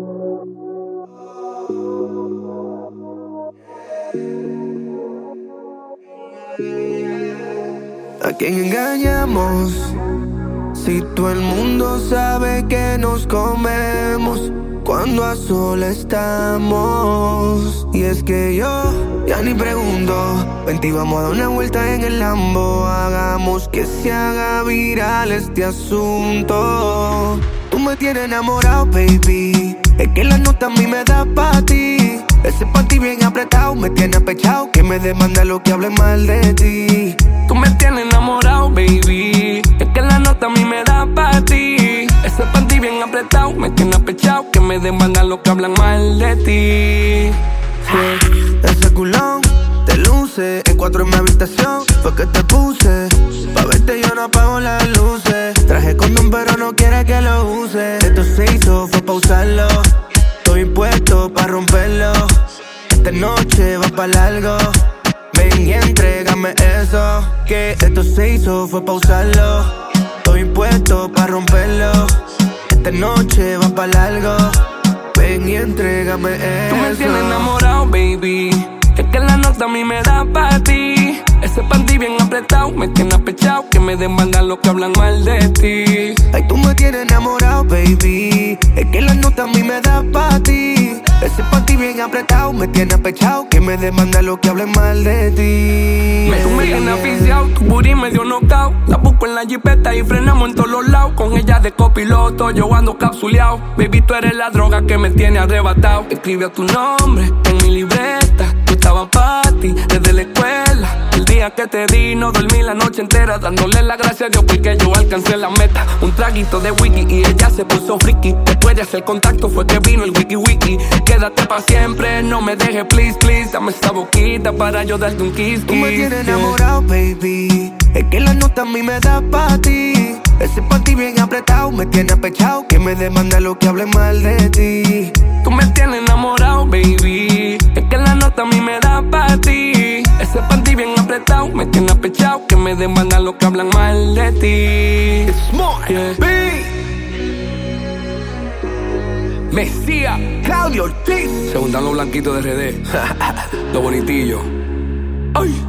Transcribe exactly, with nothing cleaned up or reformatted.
¿A quién engañamos? Si todo el mundo sabe que nos comemos cuando a solas estamos. Y es que yo ya ni pregunto. Vente y vamos a dar una vuelta en el Lambo. Hagamos que se haga viral este asunto. Tú me tienes enamorado, baby. Es que la nota a mí me da pa' ti. Ese panty bien apretado me tiene apechado. Que me demanda lo que hable mal de ti. Tú me tienes enamorado, baby. Es que la nota a mí me da pa' ti. Ese panty bien apretado me tiene apechado. Que me demandan los que hablan mal de ti. Sí. Ese culón te luce. En cuatro en mi habitación fue que te puse. Pa' verte yo no apago las luces. Traje condón pero no quiere que lo use. Esto se hizo fue pa' usarlo. Estoy impuesto pa' romperlo. Esta noche va pa' largo. Ven y entrégame eso. Que esto se hizo fue pa' usarlo. Estoy impuesto pa' romperlo. Esta noche va pa' largo. Ven y entrégame eso. Tú me tienes enamorado, baby. Es que la nota a mí me da pa' ti. Ese panty bien apretado me tiene apechado. Que me demandan los que hablan mal de ti. Ay, tú me tienes enamorado, baby. Es que la nota a mí me da pa' ti. Ese panty bien apretado me tiene apechado. Que me demanda los que hablen mal de ti. Me, tú me tienes aficiado, tu booty me dio knockout. La busco en la jipeta y frenamos en todos los lados. Con ella de copiloto, yo ando capsuleado. Baby, tú eres la droga que me tiene arrebatado. Escribe tu nombre en mi libreta. Yo estaba pa' ti desde la escuela. El día que te di no dormí la noche entera, dándole la gracia a Dios porque yo alcancé la meta. Un traguito de wiki y ella se puso friki. Después de hacer contacto fue que vino el wiki wiki. Quédate pa' siempre, no me dejes, please, please. Dame esa boquita para yo darte un kiss, kiss. Tú me tienes enamorado, baby. Es que la nota a mí me da pa' ti. Ese panty bien apretado me tiene apechado. Que me demanda lo que hable mal de ti. Tú me tienes enamorado, baby. Es que la nota a mí me da pa' ti. Ese panty bien apretado me tiene apechado. Que me demandan los que hablan mal de ti. It's more, yeah. B. Mesías, Claudio Ortiz. se juntan los blanquitos de R D. Los bonitillos. Ay.